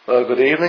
Well, good evening.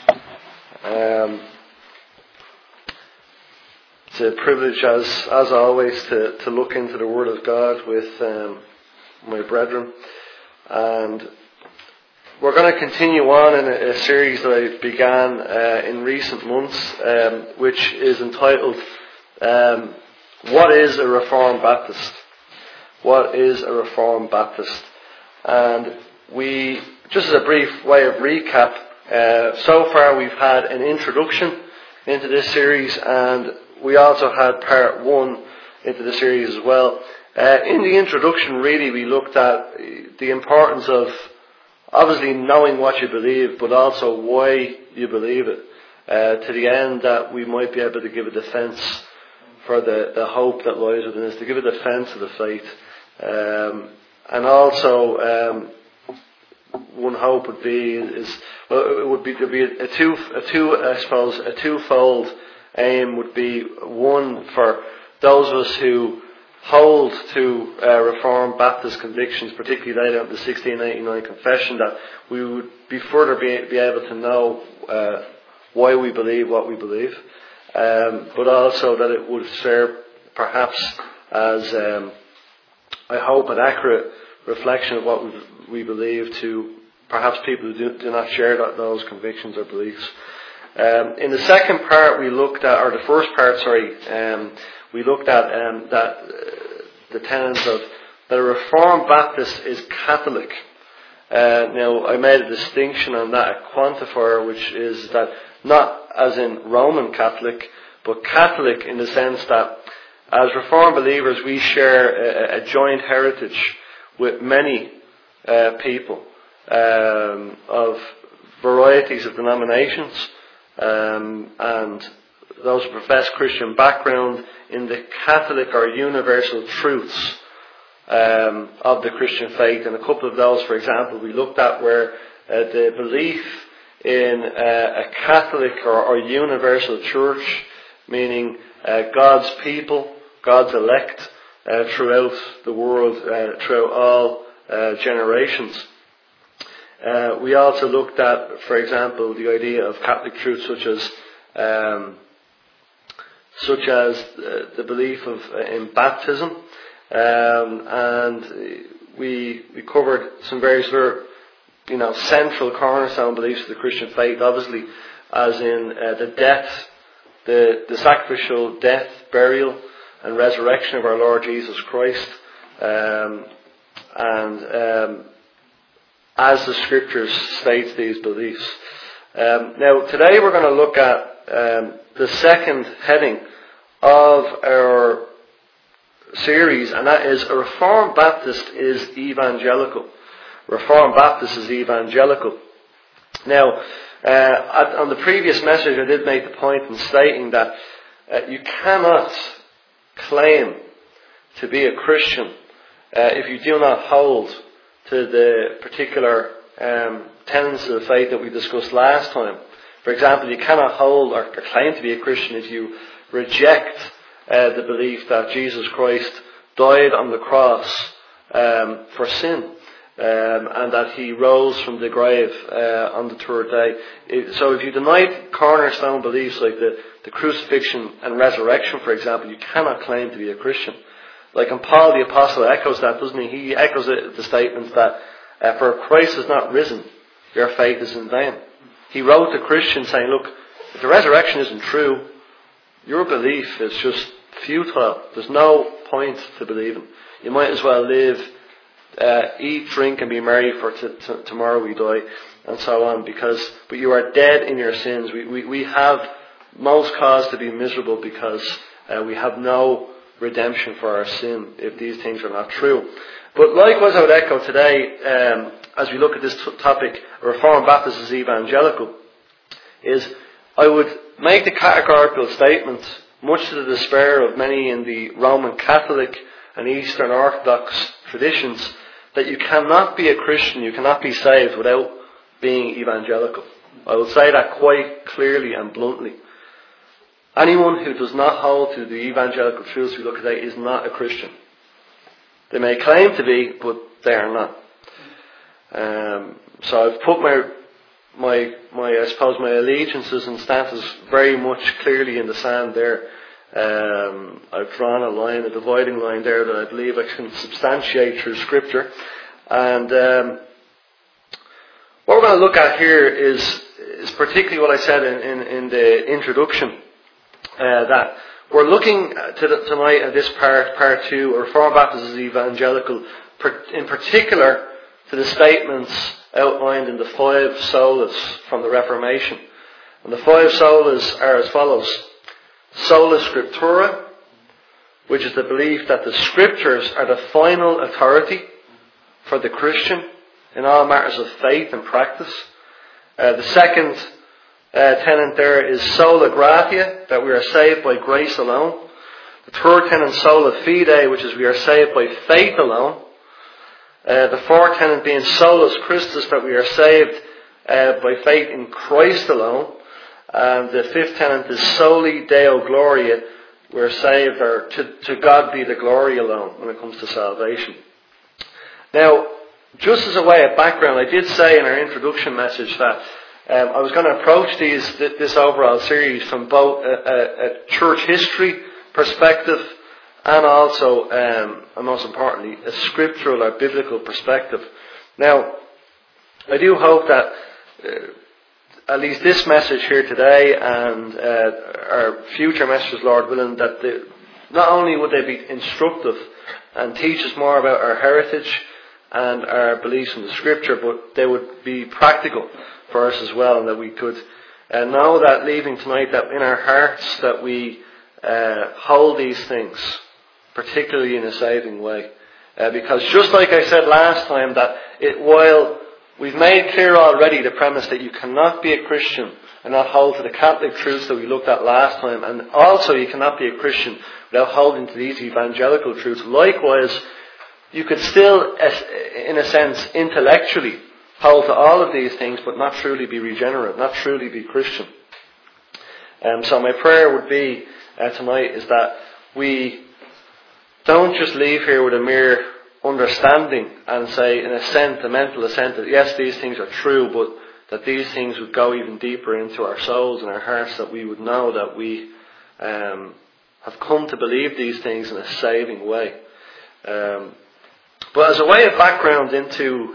It's a privilege, as always, to look into the Word of God with my brethren. And we're going to continue on in a series that I began in recent months, which is entitled, What is a Reformed Baptist? What is a Reformed Baptist? And we, just as a brief way of recap, so far we've had an introduction into this series, and we also had part one into the series as well. In the introduction, really, we looked at the importance of obviously knowing what you believe, but also why you believe it, to the end that we might be able to give a defence for the hope that lies within us, to give a defence of the faith. And also, one hope would be a twofold aim would be one for those of us who hold to Reformed Baptist convictions, particularly laid out in the 1689 Confession, that we would be further be able to know why we believe what we believe, but also that it would serve perhaps as I hope an accurate reflection of what we believe to perhaps people who do not share those convictions or beliefs. In the second part, we looked at, or the first part, we looked at that the tenets of that a Reformed Baptist is Catholic. Now, I made a distinction on that, a quantifier, which is that not as in Roman Catholic, but Catholic in the sense that as Reformed believers, we share a joint heritage with many people of varieties of denominations and those who profess Christian background in the Catholic or universal truths of the Christian faith. And a couple of those, for example, we looked at where the belief in a Catholic or universal church, meaning God's people, God's elect, throughout the world, throughout all generations. We also looked at, for example, the idea of Catholic truth, such as the belief in baptism, and we covered some various other, central cornerstone beliefs of the Christian faith, obviously, as in the death, the sacrificial death, burial, and resurrection of our Lord Jesus Christ, and as the Scriptures states these beliefs. Now, today we're going to look at the second heading of our series, and that is a Reformed Baptist is evangelical. Reformed Baptist is evangelical. Now, on the previous message, I did make the point in stating that you cannot claim to be a Christian if you do not hold to the particular tenets of the faith that we discussed last time. For example, you cannot hold or claim to be a Christian if you reject the belief that Jesus Christ died on the cross for sin, and that he rose from the grave on the third day. So if you deny cornerstone beliefs like the crucifixion and resurrection, for example, you cannot claim to be a Christian. Like, and Paul the Apostle echoes that, doesn't he? He echoes the statement that for Christ is not risen, your faith is in vain. He wrote to Christians saying, look, if the resurrection isn't true, your belief is just futile. There's no point to believing. You might as well live, eat, drink, and be merry, for tomorrow we die, and so on. But you are dead in your sins. We have most cause to be miserable because we have no redemption for our sin if these things are not true. But likewise, I would echo today, as we look at this topic, Reformed Baptist is evangelical, is I would make the categorical statement, much to the despair of many in the Roman Catholic and Eastern Orthodox traditions, that you cannot be a Christian, you cannot be saved without being evangelical. I will say that quite clearly and bluntly. Anyone who does not hold to the evangelical truths we look at today is not a Christian. They may claim to be, but they are not. So I've put my I suppose my allegiances and stances very much clearly in the sand there. I've drawn a line, a dividing line there that I believe I can substantiate through Scripture. And what we're going to look at here is particularly what I said in the introduction, that we're looking tonight at this part 2, Reformed Baptist is Evangelical, in particular to the statements outlined in the 5 solas from the Reformation. And the 5 solas are as follows. Sola Scriptura, which is the belief that the Scriptures are the final authority for the Christian in all matters of faith and practice. The second tenet there is Sola Gratia, that we are saved by grace alone. The third tenet, Sola Fide, which is we are saved by faith alone. The fourth tenet being Solus Christus, that we are saved by faith in Christ alone. And the fifth tenet is Soli Deo Gloria, we're saved, or to God be the glory alone when it comes to salvation. Now, just as a way of background, I did say in our introduction message that I was going to approach this overall series from both a church history perspective and also, and most importantly, a scriptural or biblical perspective. Now, I do hope that at least this message here today and our future messages, Lord willing, that not only would they be instructive and teach us more about our heritage and our beliefs in the Scripture, but they would be practical for us as well, and that we could know that leaving tonight, that in our hearts that we hold these things, particularly in a saving way. Because just like I said last time, that while we've made clear already the premise that you cannot be a Christian and not hold to the Catholic truths that we looked at last time, and also you cannot be a Christian without holding to these evangelical truths. Likewise, you could still, in a sense, intellectually hold to all of these things, but not truly be regenerate, not truly be Christian. So my prayer would be tonight is that we don't just leave here with a mere understanding and say, in a mental assent, that yes, these things are true, but that these things would go even deeper into our souls and our hearts, that we would know that we have come to believe these things in a saving way. But as a way of background into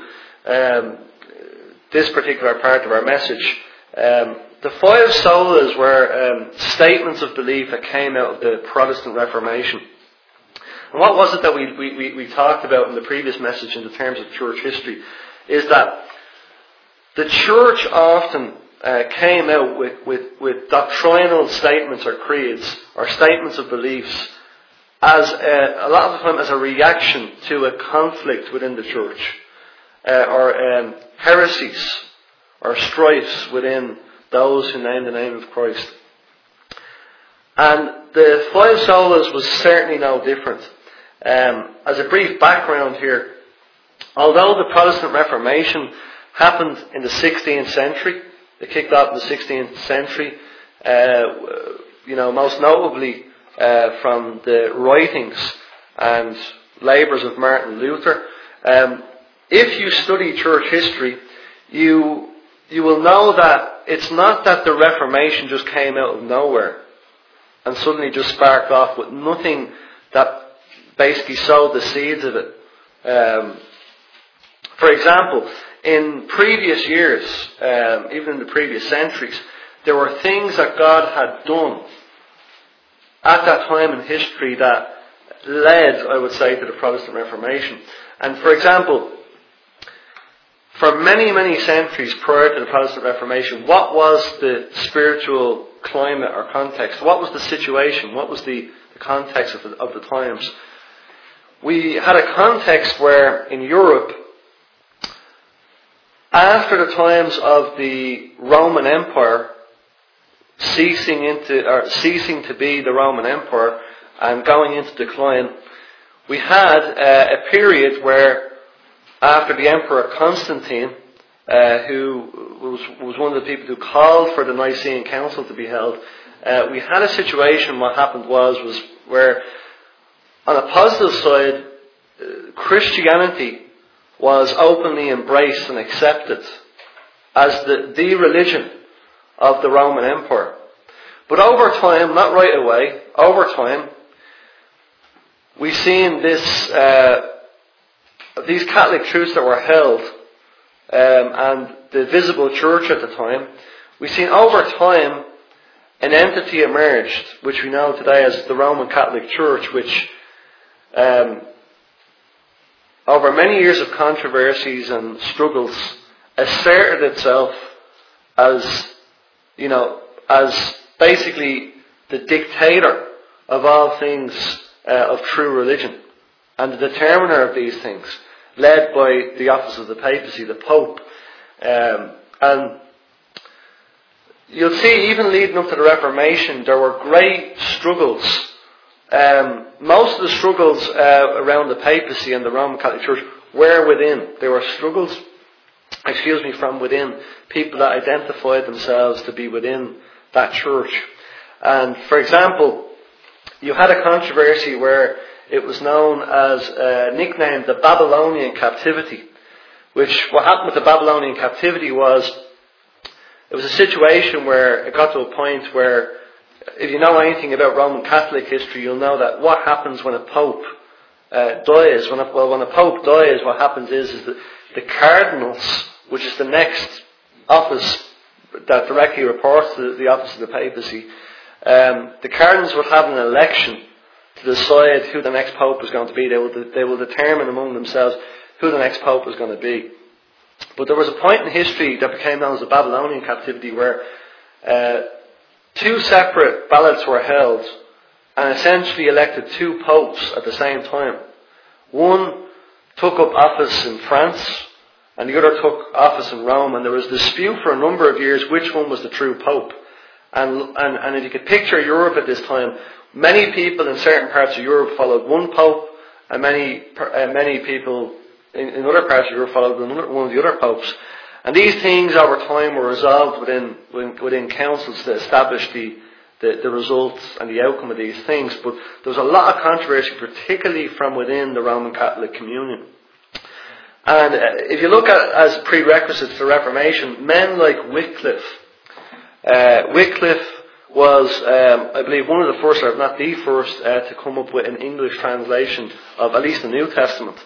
this particular part of our message, the 5 solas were statements of belief that came out of the Protestant Reformation. And what was it that we talked about in the previous message in the terms of church history, is that the church often came out with doctrinal statements or creeds or statements of beliefs as a lot of the time as a reaction to a conflict within the church, or heresies or strifes within those who name the name of Christ. And the 5 solas was certainly no different. As a brief background here, although the Protestant Reformation happened in the 16th century, it kicked off in the 16th century, most notably from the writings and labours of Martin Luther. If you study church history, you will know that it's not that the Reformation just came out of nowhere and suddenly just sparked off with nothing that basically sowed the seeds of it. For example, in previous years, even in the previous centuries, there were things that God had done at that time in history that led, I would say, to the Protestant Reformation. And for example, for many, many centuries prior to the Protestant Reformation, what was the spiritual climate or context? What was the situation? What was the context of the times? We had a context where in Europe, after the times of the Roman Empire ceasing to be the Roman Empire and going into decline, we had a period where, after the Emperor Constantine, who was one of the people who called for the Nicene Council to be held, we had a situation. What happened was where, on a positive side, Christianity was openly embraced and accepted as the religion of the Roman Empire. But over time, not right away, over time, we've seen these Catholic truths that were held, and the visible church at the time, we've seen over time an entity emerged, which we know today as the Roman Catholic Church, which over many years of controversies and struggles asserted itself as, as basically the dictator of all things of true religion, and the determiner of these things, led by the office of the papacy, the Pope. And you'll see, even leading up to the Reformation, there were great struggles. Most of the struggles around the papacy and the Roman Catholic Church were within. They were struggles, from within. People that identified themselves to be within that church. And, for example, you had a controversy where it was known as, nicknamed the Babylonian captivity. Which, what happened with the Babylonian captivity was, it was a situation where it got to a point where, if you know anything about Roman Catholic history, you'll know that what happens when a Pope dies. When a Pope dies, what happens is that the cardinals, which is the next office that directly reports to the office of the papacy, the cardinals would have an election to decide who the next Pope is going to be. They will determine among themselves who the next Pope is going to be. But there was a point in history that became known as the Babylonian captivity where two separate ballots were held and essentially elected two popes at the same time. One took up office in France and the other took office in Rome, and there was dispute for a number of years which one was the true pope. And if you could picture Europe at this time, many people in certain parts of Europe followed one pope, and many people in other parts of Europe followed one of the other popes. And these things over time were resolved within councils to establish the results and the outcome of these things. But there was a lot of controversy, particularly from within the Roman Catholic communion. And if you look at as prerequisites to the Reformation, men like Wycliffe. Wycliffe was, I believe, one of the first, or not the first, to come up with an English translation of at least the New Testament,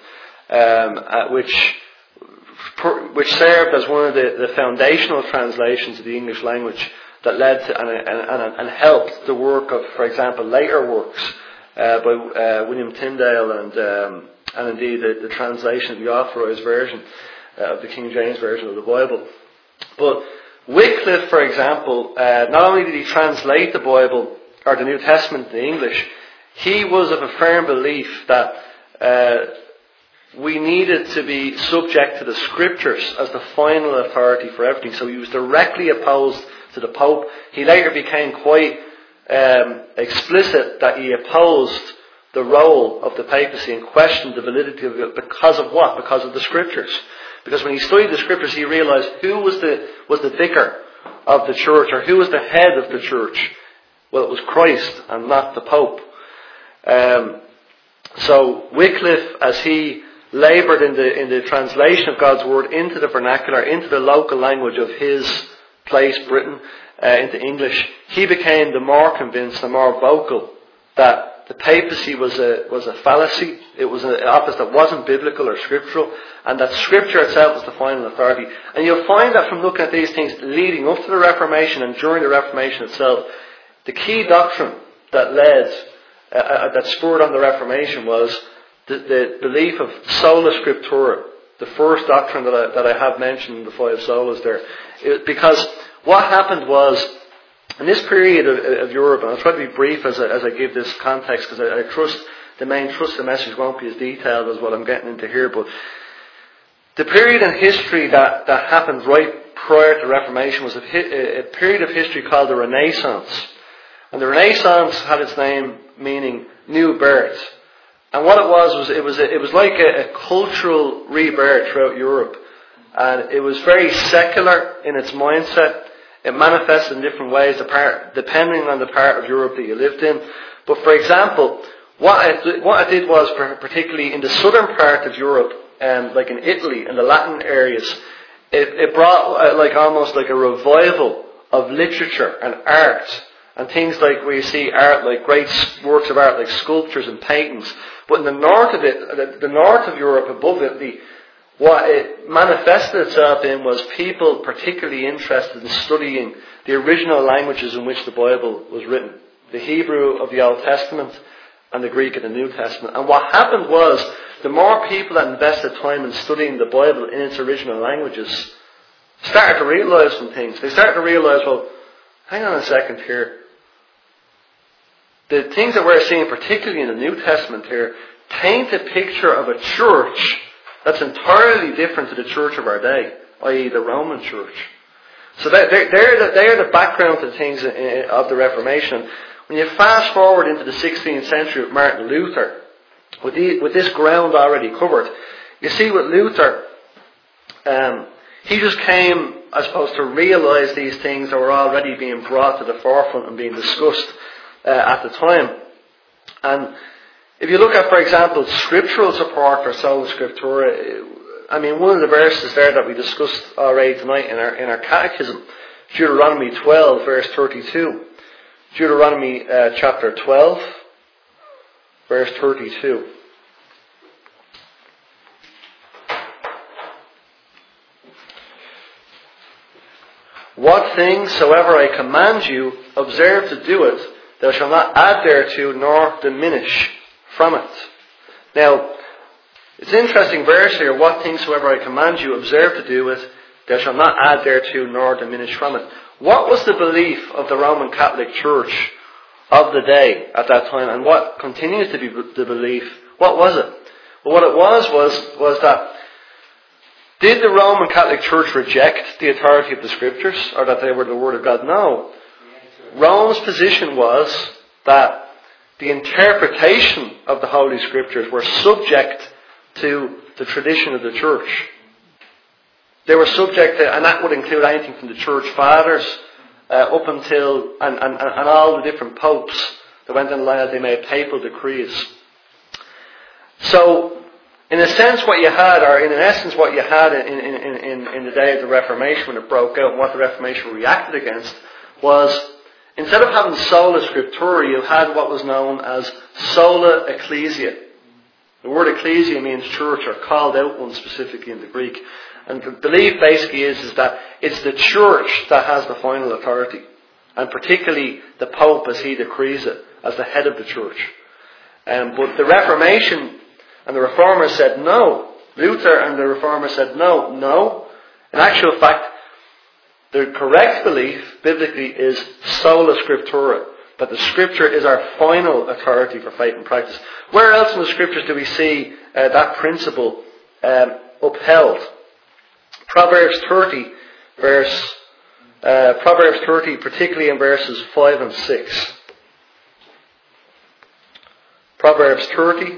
which served as one of the foundational translations of the English language that led to and helped the work of, for example, later works by William Tyndale and indeed the translation of the Authorized Version of the King James Version of the Bible. But Wycliffe, for example, not only did he translate the Bible or the New Testament into English, he was of a firm belief that we needed to be subject to the Scriptures as the final authority for everything. So he was directly opposed to the Pope. He later became quite explicit that he opposed the role of the papacy and questioned the validity of it because of what? Because of the Scriptures. Because when he studied the Scriptures, he realized who was the vicar of the church, or who was the head of the church. Well, it was Christ and not the Pope. So Wycliffe, as he laboured in the translation of God's Word into the vernacular, into the local language of his place, Britain, into English, he became the more convinced, the more vocal, that the papacy was a fallacy. It was an office that wasn't biblical or scriptural, and that Scripture itself was the final authority. And you'll find that from looking at these things leading up to the Reformation and during the Reformation itself, the key doctrine that that spurred on the Reformation was the belief of sola scriptura, the first doctrine that I have mentioned in the five solas there. Because what happened was, in this period of Europe, and I'll try to be brief as I give this context, because I trust the message won't be as detailed as what I'm getting into here, but the period in history that happened right prior to the Reformation was a period of history called the Renaissance. And the Renaissance had its name meaning new birth. And what it was like a cultural rebirth throughout Europe. And it was very secular in its mindset. It manifested in different ways depending on the part of Europe that you lived in. But for example, what it did was, particularly in the southern part of Europe, like in Italy and the Latin areas, it brought almost like a revival of literature and art and things like where you see art, like great works of art like sculptures and paintings. But in the north of it, the north of Europe, above it, what it manifested itself in was people particularly interested in studying the original languages in which the Bible was written. The Hebrew of the Old Testament and the Greek of the New Testament. And what happened was, the more people that invested time in studying the Bible in its original languages started to realise some things. They started to realise, well, hang on a second here. The things that we're seeing, particularly in the New Testament here, paint a picture of a church that's entirely different to the church of our day, i.e. the Roman church. So they are the background to the things of the Reformation. When you fast forward into the 16th century with Martin Luther, with this ground already covered, you see with Luther, he just came, I suppose, to realise these things that were already being brought to the forefront and being discussed at the time. And if you look at, for example, scriptural support for sola scriptura, I mean, one of the verses there that we discussed already tonight in our catechism, Deuteronomy 12, verse 32. Deuteronomy chapter 12, verse 32. What things soever I command you, observe to do it. Thou shalt not add thereto, nor diminish from it. Now, it's an interesting verse here. What things soever I command you, observe to do it. Thou shalt not add thereto, nor diminish from it. What was the belief of the Roman Catholic Church of the day at that time, and what continues to be the belief? What was it? Well, what it was that, did the Roman Catholic Church reject the authority of the Scriptures, or that they were the Word of God? No. Rome's position was that the interpretation of the Holy Scriptures were subject to the tradition of the Church. They were subject to, and that would include anything from the Church Fathers up until, and all the different popes that went in line as they made papal decrees. So, in a sense what you had, or in essence what you had in the day of the Reformation when it broke out, and what the Reformation reacted against, was instead of having sola scriptura, you had what was known as sola ecclesia. The word ecclesia means church, or called out one specifically in the Greek. And the belief basically is that it's the church that has the final authority. And particularly the Pope as he decrees it, as the head of the church. But the Reformation and the Reformers said no. Luther and the Reformers said no. In actual fact, the correct belief biblically is sola scriptura. That the Scripture is our final authority for faith and practice. Where else in the Scriptures do we see that principle upheld? Proverbs 30, particularly in verses 5 and 6. Proverbs 30,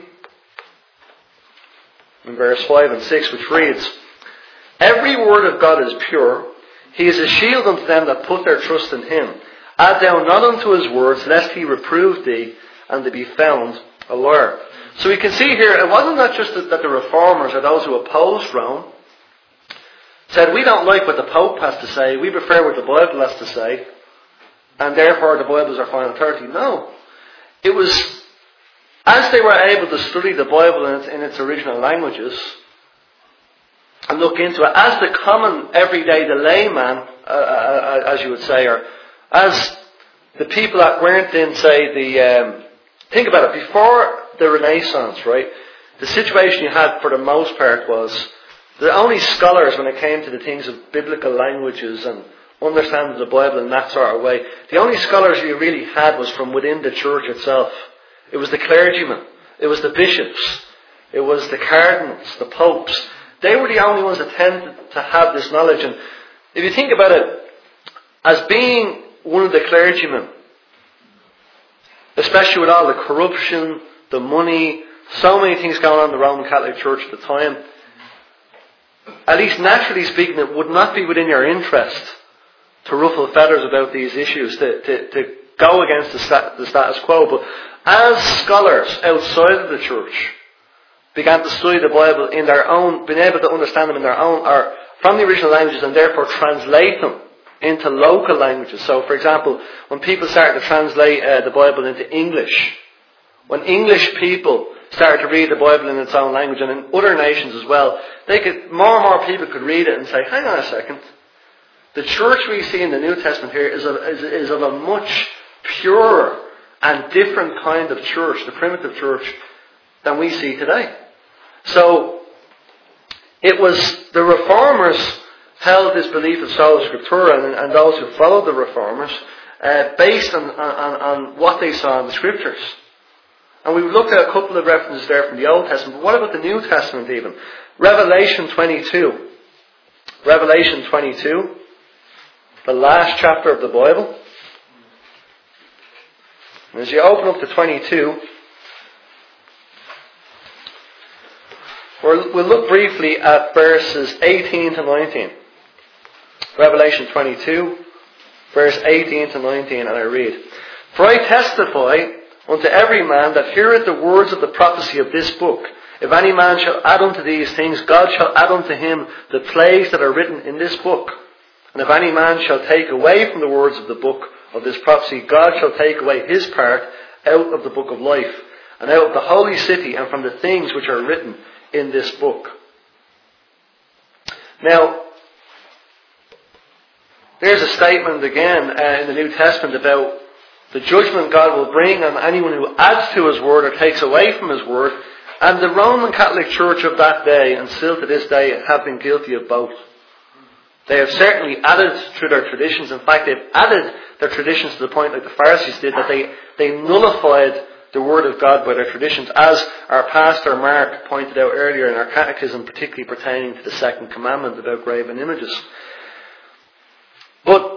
in verse 5 and 6, which reads, Every word of God is pure. He is a shield unto them that put their trust in him. Add thou not unto his words, lest he reprove thee, and they be found a liar. So we can see here, it wasn't that just that the Reformers, or those who opposed Rome, said, we don't like what the Pope has to say, we prefer what the Bible has to say, and therefore the Bible is our final authority. No. It was, as they were able to study the Bible in its original languages, and look into it, as the common, everyday, the layman, as you would say, or as the people that weren't in, say, think about it, before the Renaissance, right, the situation you had for the most part was, the only scholars when it came to the things of biblical languages and understanding the Bible in that sort of way, the only scholars you really had was from within the church itself. It was the clergymen, it was the bishops, it was the cardinals, the popes. They were the only ones that tended to have this knowledge. And if you think about it, as being one of the clergymen, especially with all the corruption, the money, so many things going on in the Roman Catholic Church at the time, at least naturally speaking, it would not be within your interest to ruffle feathers about these issues, to go against the status quo. But as scholars outside of the church began to study the Bible in their own, being able to understand them in their own, or from the original languages and therefore translate them into local languages. So, for example, when people started to translate the Bible into English, when English people started to read the Bible in its own language, and in other nations as well, more and more people could read it and say, hang on a second, the church we see in the New Testament here is of a much purer and different kind of church, the primitive church, than we see today. So, it was the Reformers held this belief of sola scriptura, and those who followed the Reformers, based on what they saw in the Scriptures. And we looked at a couple of references there from the Old Testament, but what about the New Testament even? Revelation 22. Revelation 22, the last chapter of the Bible. And as you open up to 22, we'll look briefly at verses 18 to 19. Revelation 22, verse 18 to 19, and I read, "For I testify unto every man that heareth the words of the prophecy of this book. If any man shall add unto these things, God shall add unto him the plagues that are written in this book. And if any man shall take away from the words of the book of this prophecy, God shall take away his part out of the book of life, and out of the holy city, and from the things which are written in this book." Now, there's a statement again in the New Testament about the judgment God will bring on anyone who adds to his word or takes away from his word. And the Roman Catholic Church of that day, and still to this day, have been guilty of both. They have certainly added to their traditions. In fact, they've added their traditions to the point, like the Pharisees did, that they nullified the word of God by their traditions, as our pastor Mark pointed out earlier in our catechism, particularly pertaining to the second commandment about graven images. But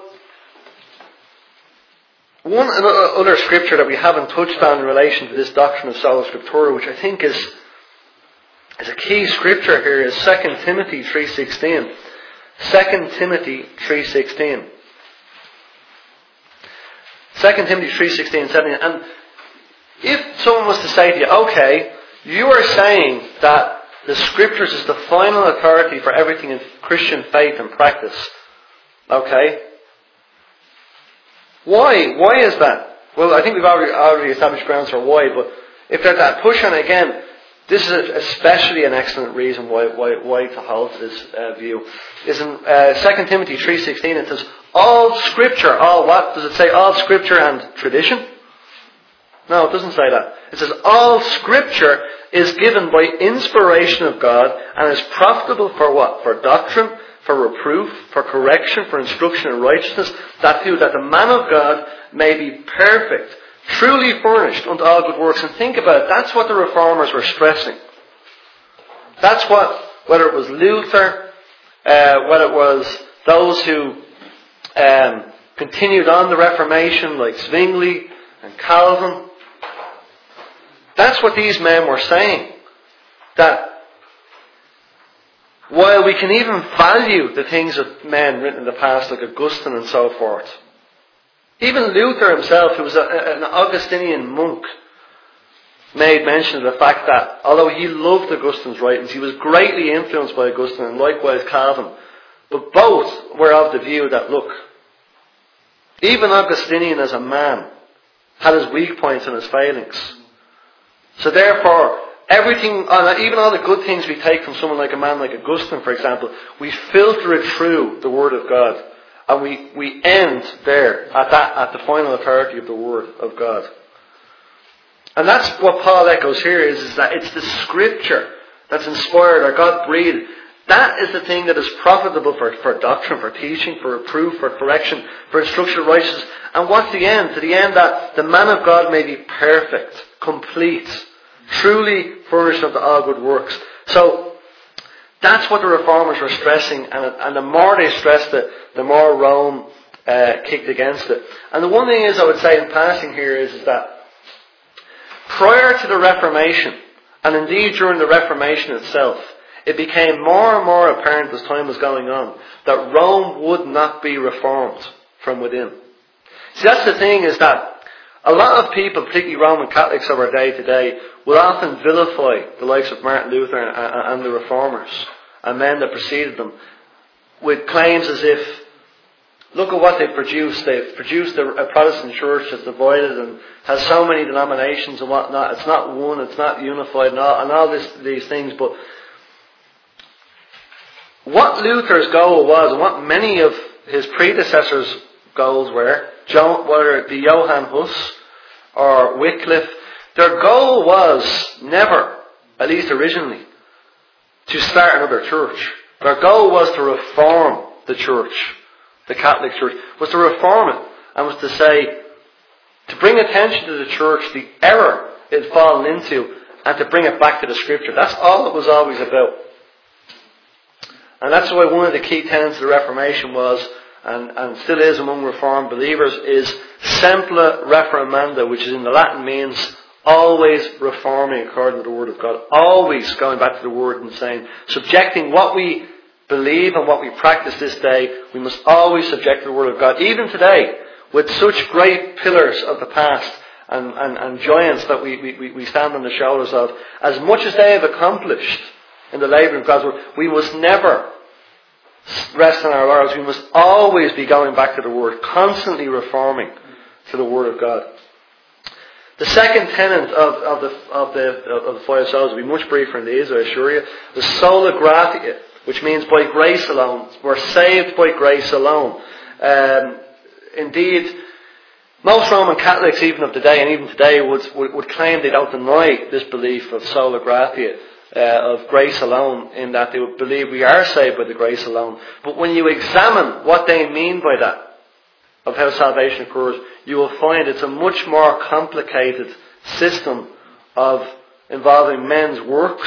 one other scripture that we haven't touched on in relation to this doctrine of sola scriptura, which I think is a key scripture here, is 2 Timothy 3:16. 2 Timothy 3:16. 2 Timothy 3:16, 17. And if someone was to say to you, okay, you are saying that the Scriptures is the final authority for everything in Christian faith and practice. Okay. Why? Why is that? Well, I think we've already established grounds for why, but if there's that push on it again, this is especially an excellent reason why to hold to this view. Is in 2 Timothy 3:16, it says, all Scripture, all what? Does it say all Scripture and tradition? No, it doesn't say that. It says all Scripture is given by inspiration of God and is profitable for what? For doctrine, for reproof, for correction, for instruction in righteousness, that the man of God may be perfect, truly furnished unto all good works. And think about it, that's what the Reformers were stressing. That's what, whether it was Luther, whether it was those who continued on the Reformation like Zwingli and Calvin, that's what these men were saying. That while we can even value the things of men written in the past, like Augustine and so forth, even Luther himself, who was an Augustinian monk, made mention of the fact that although he loved Augustine's writings, he was greatly influenced by Augustine, and likewise Calvin. But both were of the view that, look, even Augustinian as a man had his weak points and his failings. So therefore, everything, even all the good things we take from someone like a man like Augustine, for example, we filter it through the Word of God. And we end there at the final authority of the Word of God. And that's what Paul echoes here is that it's the Scripture that's inspired or God breathed. That is the thing that is profitable for doctrine, for teaching, for reproof, for correction, for instruction of righteousness. And what's the end? To the end that the man of God may be perfect, complete, truly furnished unto all good works. So that's what the Reformers were stressing, and the more they stressed it, the more Rome kicked against it. And the one thing is, I would say in passing here, is that prior to the Reformation, and indeed during the Reformation itself, it became more and more apparent as time was going on that Rome would not be reformed from within. See, that's the thing, is that a lot of people, particularly Roman Catholics of our day today, will often vilify the likes of Martin Luther and the Reformers and men that preceded them. with claims as if, look at what they've produced. They've produced a Protestant church that's divided and has so many denominations and whatnot. It's not one, it's not unified and all these things. But what Luther's goal was, and what many of his predecessors' goals were, whether it be Johann Huss or Wycliffe, their goal was never, at least originally, to start another church. Their goal was to reform the church, the Catholic Church, was to reform it, and was to say, to bring attention to the church, the error it had fallen into, and to bring it back to the Scripture. That's all it was always about. And that's why one of the key tenets of the Reformation was, and still is among Reformed believers, is Semper Reformanda, which in the Latin means always reforming according to the Word of God. Always going back to the Word and saying, subjecting what we believe and what we practice this day, we must always subject to the Word of God. Even today, with such great pillars of the past and giants that we stand on the shoulders of, as much as they have accomplished in the labour of God's Word, we must never rest on our laurels. We must always be going back to the Word, constantly reforming to the Word of God. The second tenet of the five solas will be much briefer than these, I assure you. The sola gratia, which means by grace alone. We're saved by grace alone. Indeed, most Roman Catholics, even of today, and even today, would claim they don't deny this belief of sola gratia, of grace alone, in that they would believe we are saved by the grace alone. But when you examine what they mean by that, of how salvation occurs, you will find it's a much more complicated system of involving men's works,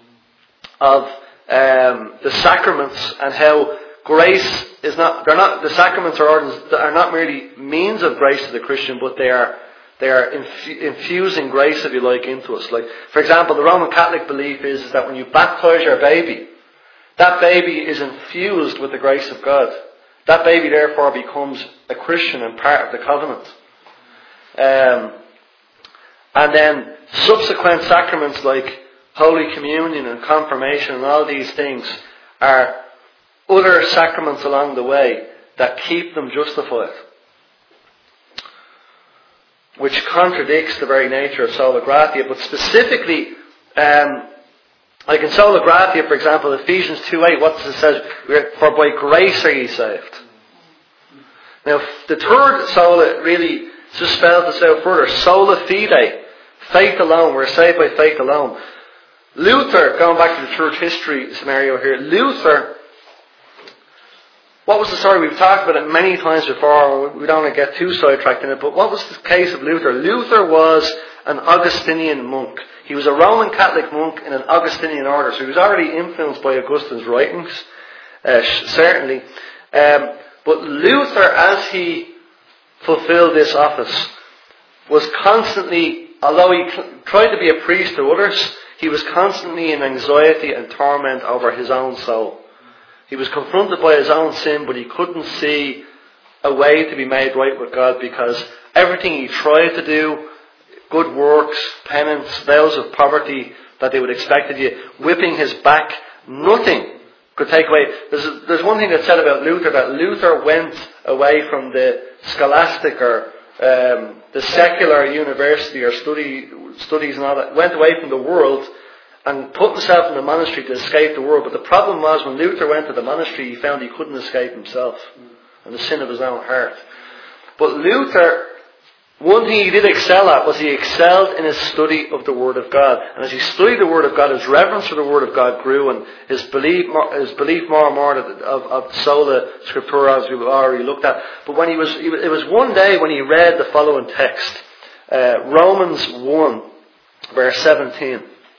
of the sacraments, and how grace is not, the sacraments or orders are not merely means of grace to the Christian, but they are infusing grace, if you like, into us. Like, for example, the Roman Catholic belief is that when you baptize your baby, that baby is infused with the grace of God. That baby therefore becomes a Christian and part of the covenant. And then subsequent sacraments like Holy Communion and Confirmation and all these things are other sacraments along the way that keep them justified, which contradicts the very nature of sola gratia. But specifically, like in sola gratia, for example, Ephesians 2:8, what does it say? For by grace are ye saved. Now, the third sola really just spells this out further. Sola fide, faith alone. We're saved by faith alone. Luther, going back to the church history scenario here, Luther, what was the story? We've talked about it many times before. We don't want to get too sidetracked in it, but what was the case of Luther? Luther was an Augustinian monk. He was a Roman Catholic monk in an Augustinian order, so he was already influenced by Augustine's writings, certainly. But Luther, as he fulfilled this office, was constantly, although he tried to be a priest to others, he was constantly in anxiety and torment over his own soul. He was confronted by his own sin, but he couldn't see a way to be made right with God, because everything he tried to do, good works, penance, vows of poverty that they would expect of you, whipping his back, nothing could take away. There's one thing that's said about Luther, that Luther went away from the scholastic or the secular university or studies and all that, went away from the world and put himself in the monastery to escape the world. But the problem was, when Luther went to the monastery, he found he couldn't escape himself and the sin of his own heart. But Luther, one thing he did excel at was he excelled in his study of the Word of God. And as he studied the Word of God, his reverence for the Word of God grew, and his belief more and more of sola scriptura, as we've already looked at. But when it was one day when he read the following text, Romans 1, verse 17.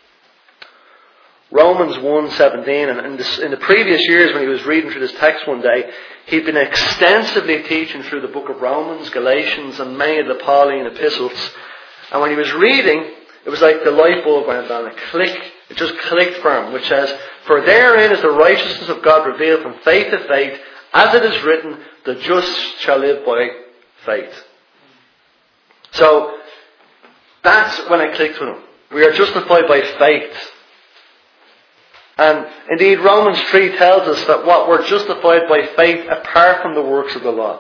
Romans 1:17, and in the previous years when he was reading through this text one day, he'd been extensively teaching through the book of Romans, Galatians, and many of the Pauline epistles. And when he was reading, it was like the light bulb went on, it just clicked for him, which says, "For therein is the righteousness of God revealed from faith to faith, as it is written, the just shall live by faith." So, that's when it clicked with him. We are justified by faith. And indeed Romans 3 tells us that what we're justified by faith apart from the works of the law.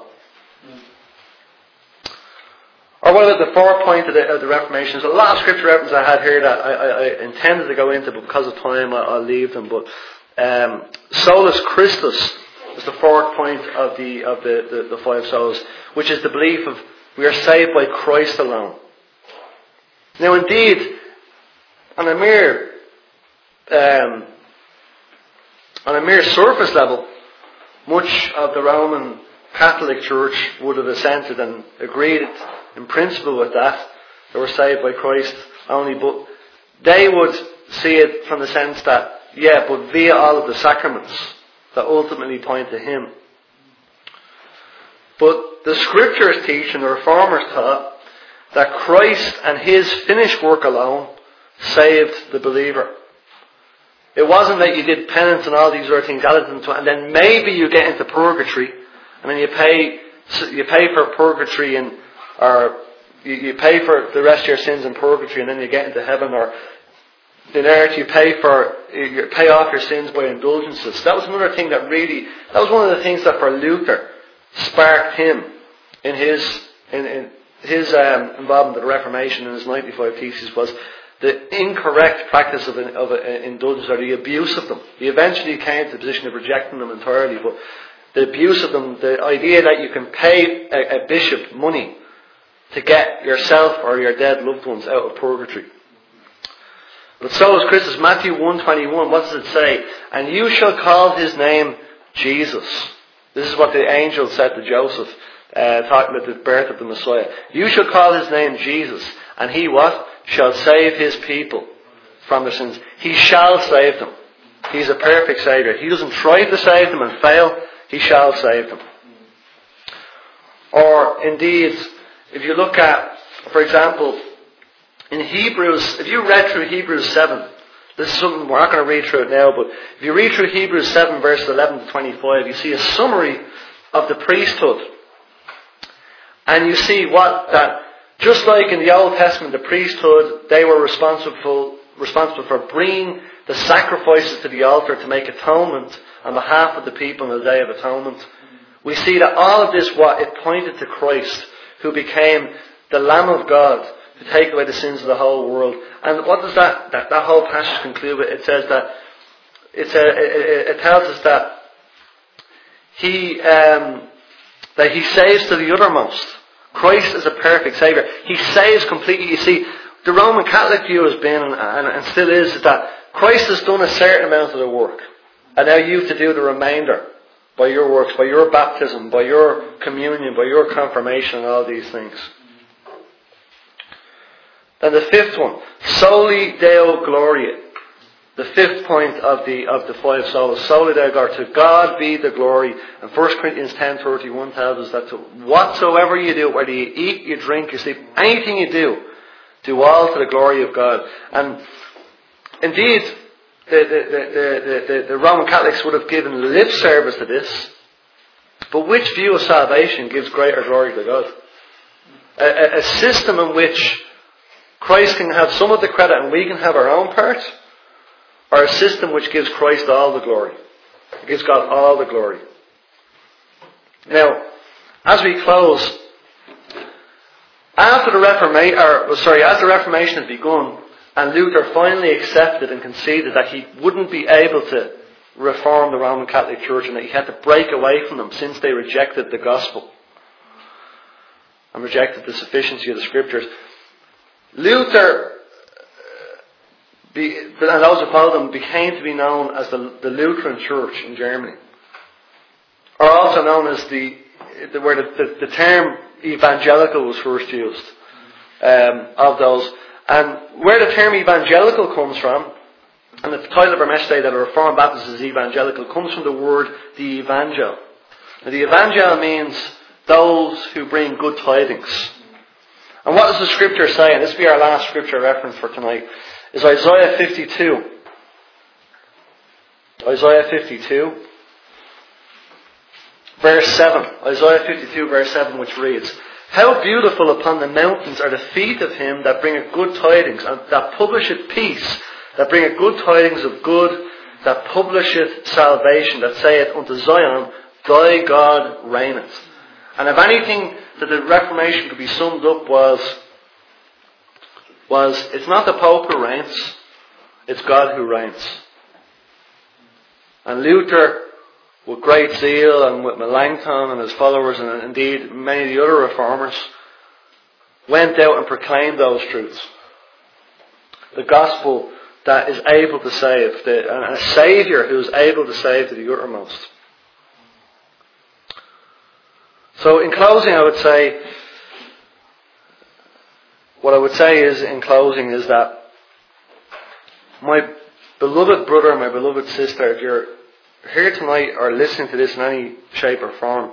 Or what about the fourth point of the Reformation? There's a lot of scripture references I had here that I intended to go into, but because of time I'll leave them. But Solus Christus is the fourth point of the five solas, which is the belief of we are saved by Christ alone. Now indeed, on a mere surface level, much of the Roman Catholic Church would have assented and agreed in principle with that. They were saved by Christ only, but they would see it from the sense that, but via all of the sacraments that ultimately point to Him. But the Scriptures teach, and the Reformers taught, that Christ and His finished work alone saved the believer. It wasn't that you did penance and all these other things added into it, and then maybe you get into purgatory, and then you pay for purgatory, or you pay for the rest of your sins in purgatory, and then you get into heaven, or in earth you pay off your sins by indulgences. That was another thing that was one of the things that for Luther sparked him in his involvement with the Reformation in his 95 Theses, was the incorrect practice of indulgence, or the abuse of them. He eventually came to the position of rejecting them entirely, but the abuse of them, the idea that you can pay a bishop money to get yourself or your dead loved ones out of purgatory. But Solus Christus, Matthew 1:21, what does it say? And you shall call his name Jesus. This is what the angel said to Joseph, talking about the birth of the Messiah. You shall call his name Jesus, and he what? Shall save his people from their sins. He shall save them. He's a perfect Saviour. He doesn't try to save them and fail. He shall save them. Or indeed, if you look at, for example, in Hebrews, if you read through Hebrews 7, this is something we're not going to read through it now, but if you read through Hebrews 7 verses 11 to 25, you see a summary of the priesthood. And you see that just like in the Old Testament, the priesthood, they were responsible for bringing the sacrifices to the altar to make atonement on behalf of the people on the Day of Atonement. We see that all of this, it pointed to Christ, who became the Lamb of God to take away the sins of the whole world. And what does that whole passage conclude with? It says that it tells us that he saves to the uttermost. Christ is a perfect Saviour. He saves completely. You see, the Roman Catholic view has been, and still is, that Christ has done a certain amount of the work, and now you have to do the remainder by your works, by your baptism, by your communion, by your confirmation, and all these things. And the fifth one, Soli Deo Gloria. The fifth point of the five solas, Soli Deo Gloria. To God be the glory. And 1 Corinthians 10:31 tells us that to whatsoever you do, whether you eat, you drink, you sleep, anything you do all to the glory of God. And indeed, the Roman Catholics would have given lip service to this. But which view of salvation gives greater glory to God? A system in which Christ can have some of the credit and we can have our own part, or a system which gives Christ all the glory? It gives God all the glory. Now, as we close, as the Reformation had begun, and Luther finally accepted and conceded that he wouldn't be able to reform the Roman Catholic Church, and that he had to break away from them since they rejected the gospel and rejected the sufficiency of the Scriptures, Luther, and those who followed him, became to be known as the Lutheran Church in Germany, or also known as where the term evangelical was first used of those. And where the term evangelical comes from, and the title of our message today, that a Reformed Baptist is evangelical, comes from the word the evangel. Now, the evangel means those who bring good tidings. And what does the Scripture say? And this will be our last Scripture reference for tonight. Is Isaiah 52. Isaiah 52, verse 7. Isaiah 52, verse 7, which reads, How beautiful upon the mountains are the feet of him that bringeth good tidings, and that publisheth peace, that bringeth good tidings of good, that publisheth salvation, that saith unto Zion, thy God reigneth. And if anything that the Reformation could be summed up was it's not the Pope who reigns, it's God who reigns. And Luther, with great zeal, and with Melanchthon and his followers, and indeed many of the other reformers, went out and proclaimed those truths. The gospel that is able to save, and a Saviour who is able to save to the uttermost. So in closing, what I would say is that my beloved brother, my beloved sister, if you're here tonight or listening to this in any shape or form,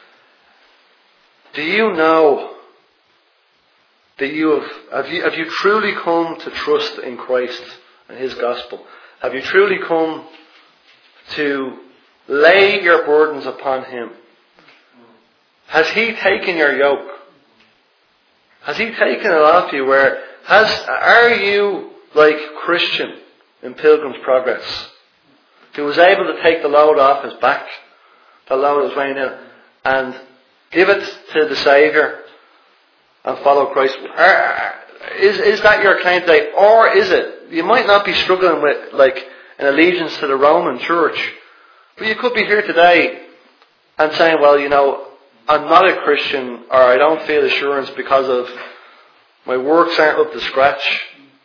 do you know that have you truly come to trust in Christ and His gospel? Have you truly come to lay your burdens upon Him? Has He taken your yoke? Has He taken it off you? Are you like Christian in Pilgrim's Progress, who was able to take the load off his back, the load that was weighing in, and give it to the Saviour and follow Christ? Is that your claim today? Or is it, you might not be struggling with like an allegiance to the Roman Church, but you could be here today and saying, well, I'm not a Christian, or I don't feel assurance because of my works aren't up to scratch.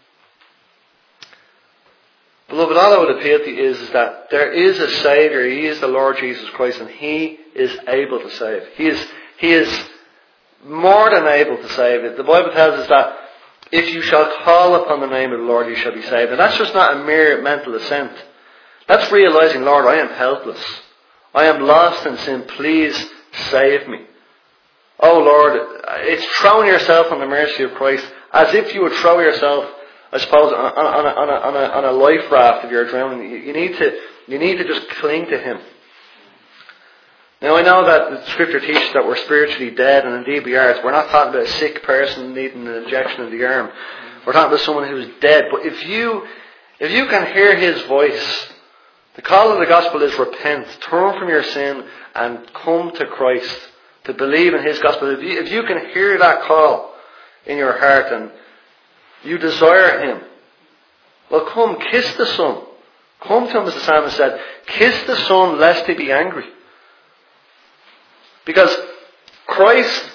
Beloved, all I would appeal to you is that there is a Saviour. He is the Lord Jesus Christ, and He is able to save. He is more than able to save. The Bible tells us that if you shall call upon the name of the Lord, you shall be saved. And that's just not a mere mental assent. That's realising, Lord, I am helpless. I am lost in sin. Please save me. Oh Lord, it's throwing yourself on the mercy of Christ, as if you would throw yourself, I suppose, on a life raft if you're drowning. You need to just cling to Him. Now I know that the Scripture teaches that we're spiritually dead, and indeed we are. We're not talking about a sick person needing an injection in the arm. We're talking about someone who's dead. But if you can hear His voice, the call of the gospel is repent, turn from your sin, and come to Christ, to believe in His gospel. If you can hear that call in your heart and you desire Him, well, come, kiss the Son. Come to Him, as the psalmist said, kiss the Son lest He be angry. Because Christ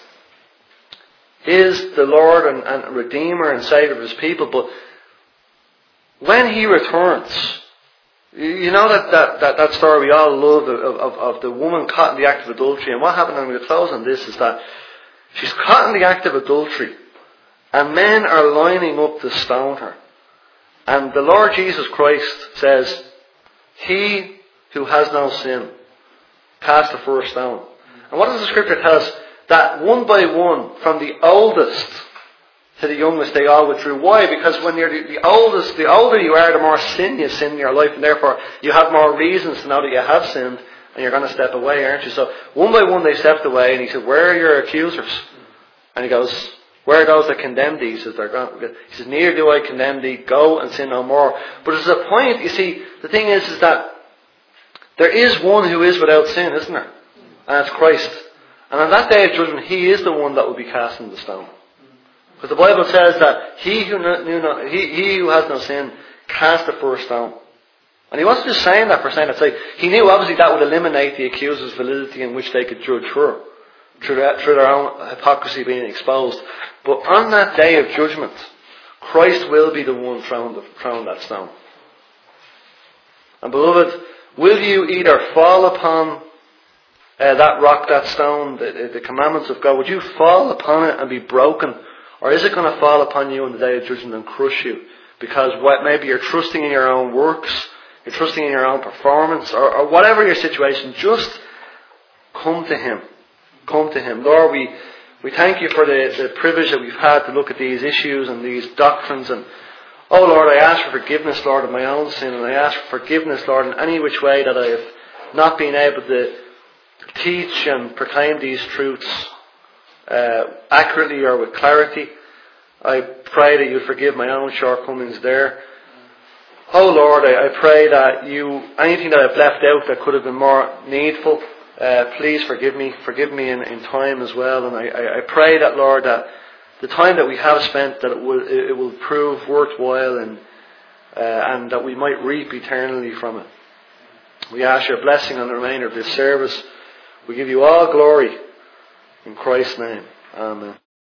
is the Lord and Redeemer and Saviour of His people, but when He returns, you know that story we all love of the woman caught in the act of adultery. And what happened, and we'll close on this, is that she's caught in the act of adultery, and men are lining up to stone her. And the Lord Jesus Christ says, he who has no sin, cast the first stone. And what does the Scripture tell us? That one by one, from the oldest to the youngest, they all withdrew. Why? Because when you're the oldest, the older you are, the more sin you sin in your life, and therefore you have more reasons to know that you have sinned, and you're going to step away, aren't you? So one by one they stepped away, and He said, where are your accusers? And He goes, where are those that condemn thee? He says, He says, neither do I condemn thee, go and sin no more. But there's a point, you see, the thing is that there is one who is without sin, isn't there? And that's Christ. And on that day of judgment, He is the one that will be casting the stone. Because the Bible says that he who has no sin cast the first stone. And He wasn't just saying that for saying that. He knew obviously that would eliminate the accuser's validity in which they could judge her, through their own hypocrisy being exposed. But on that day of judgment, Christ will be the one throwing that stone. And beloved, will you either fall upon that rock, that stone, the commandments of God, would you fall upon it and be broken? Or is it going to fall upon you on the day of judgment and crush you? Because maybe you're trusting in your own works, you're trusting in your own performance, or whatever your situation, just come to Him. Come to Him. Lord, we thank You for the privilege that we've had to look at these issues and these doctrines. And oh Lord, I ask for forgiveness, Lord, of my own sin, and I ask for forgiveness, Lord, in any which way that I have not been able to teach and proclaim these truths accurately or with clarity. I pray that You forgive my own shortcomings there. Oh Lord, I pray that anything that I've left out that could have been more needful, please forgive me in time as well. And I pray that, Lord, that the time that we have spent, that it will prove worthwhile and that we might reap eternally from it. We ask your blessing on the remainder of this service. We give you all glory in Christ's name. Amen.